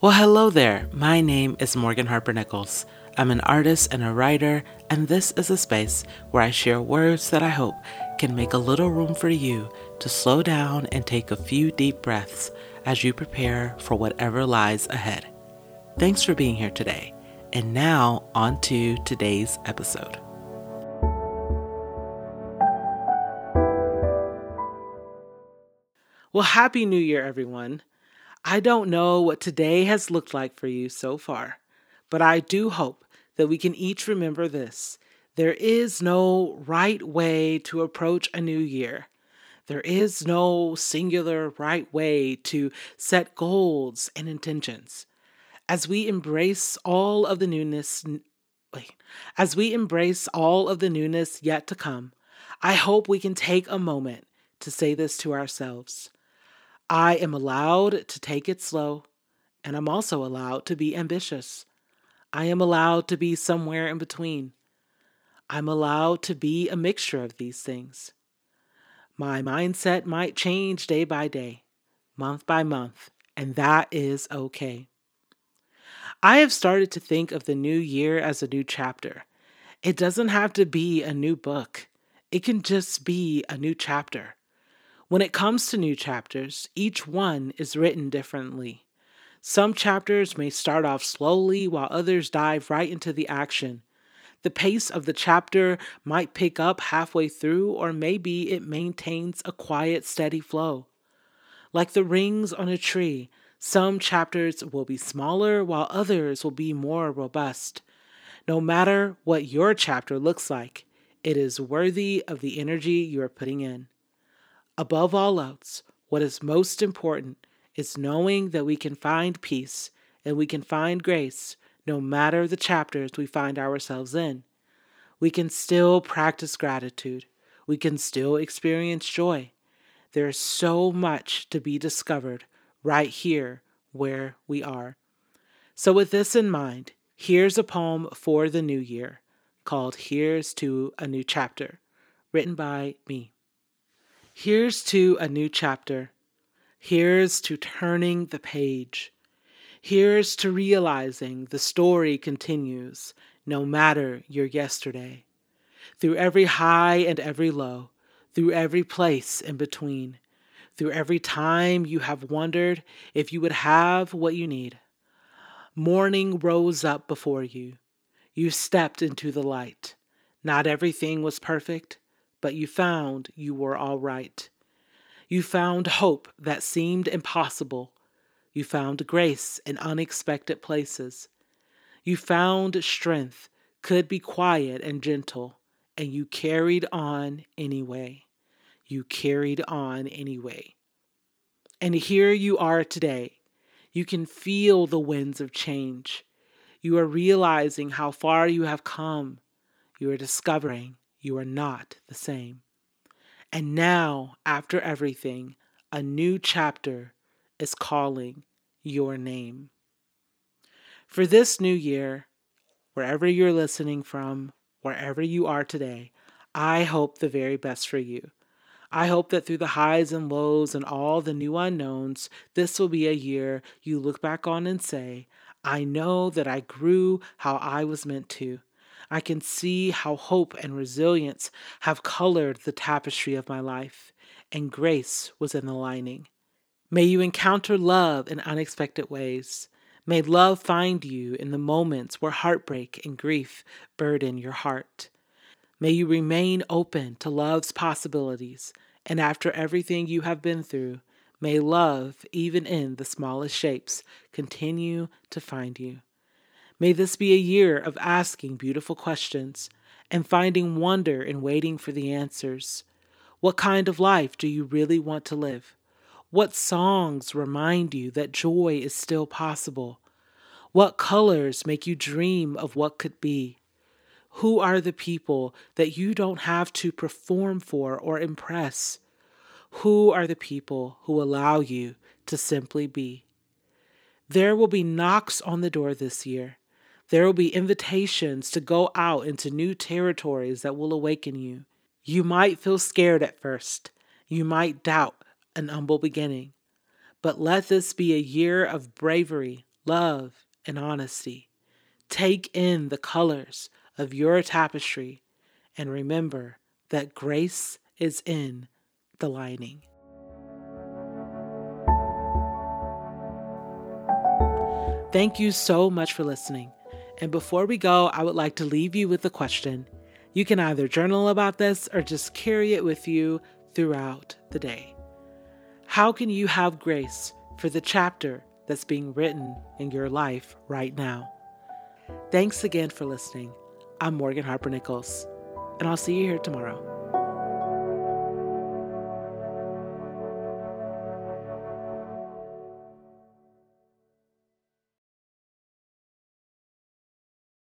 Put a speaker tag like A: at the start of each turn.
A: Well, hello there. My name is Morgan Harper Nichols. I'm an artist and a writer, and this is a space where I share words that I hope can make a little room for you to slow down and take a few deep breaths as you prepare for whatever lies ahead. Thanks for being here today. And now, on to today's episode. Well, Happy New Year, everyone. I don't know what today has looked like for you so far, but I do hope that we can each remember this. There is no right way to approach a new year. There is no singular right way to set goals and intentions. As we embrace all of the newness, as we embrace all of the newness yet to come, I hope we can take a moment to say this to ourselves. I am allowed to take it slow, and I'm also allowed to be ambitious. I am allowed to be somewhere in between. I'm allowed to be a mixture of these things. My mindset might change day by day, month by month, and that is okay. I have started to think of the new year as a new chapter. It doesn't have to be a new book. It can just be a new chapter. When it comes to new chapters, each one is written differently. Some chapters may start off slowly while others dive right into the action. The pace of the chapter might pick up halfway through, or maybe it maintains a quiet, steady flow. Like the rings on a tree, some chapters will be smaller while others will be more robust. No matter what your chapter looks like, it is worthy of the energy you are putting in. Above all else, what is most important is knowing that we can find peace and we can find grace no matter the chapters we find ourselves in. We can still practice gratitude. We can still experience joy. There is so much to be discovered right here where we are. So with this in mind, here's a poem for the new year called Here's to a New Chapter, written by me. Here's to a new chapter. Here's to turning the page. Here's to realizing the story continues, no matter your yesterday. Through every high and every low, through every place in between, through every time you have wondered if you would have what you need. Morning rose up before you. You stepped into the light. Not everything was perfect, but you found you were all right. You found hope that seemed impossible. You found grace in unexpected places. You found strength could be quiet and gentle, and you carried on anyway. You carried on anyway. And here you are today. You can feel the winds of change. You are realizing how far you have come. You are discovering you are not the same. And now, after everything, a new chapter is calling your name. For this new year, wherever you're listening from, wherever you are today, I hope the very best for you. I hope that through the highs and lows and all the new unknowns, this will be a year you look back on and say, I know that I grew how I was meant to. I can see how hope and resilience have colored the tapestry of my life, and grace was in the lining. May you encounter love in unexpected ways. May love find you in the moments where heartbreak and grief burden your heart. May you remain open to love's possibilities, and after everything you have been through, may love, even in the smallest shapes, continue to find you. May this be a year of asking beautiful questions and finding wonder in waiting for the answers. What kind of life do you really want to live? What songs remind you that joy is still possible? What colors make you dream of what could be? Who are the people that you don't have to perform for or impress? Who are the people who allow you to simply be? There will be knocks on the door this year. There will be invitations to go out into new territories that will awaken you. You might feel scared at first. You might doubt an humble beginning. But let this be a year of bravery, love, and honesty. Take in the colors of your tapestry and remember that grace is in the lining. Thank you so much for listening. And before we go, I would like to leave you with a question. You can either journal about this or just carry it with you throughout the day. How can you have grace for the chapter that's being written in your life right now? Thanks again for listening. I'm Morgan Harper Nichols, and I'll see you here tomorrow.